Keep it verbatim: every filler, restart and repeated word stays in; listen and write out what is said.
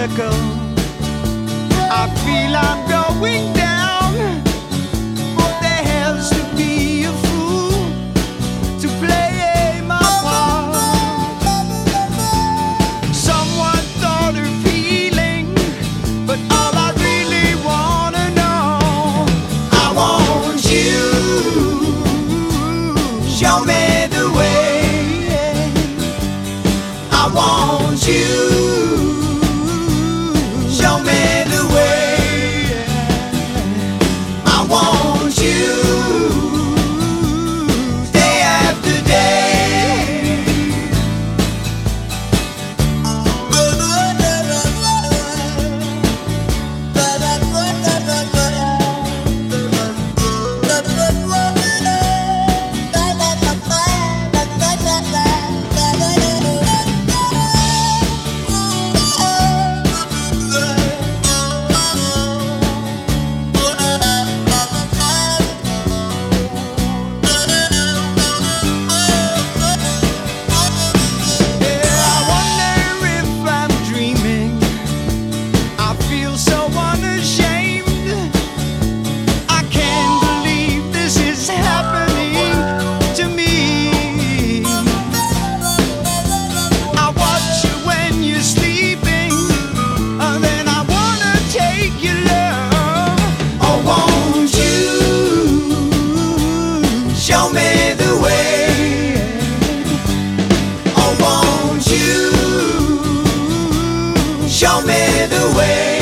circle. I feel I'm going down, but there has to be a fool to play my part. Someone thought of healing, but all I really wanna know, I want you. Show me the way. I want you. Show me the way. I want you. Day after day. Show me the way. I want you. Show me the way.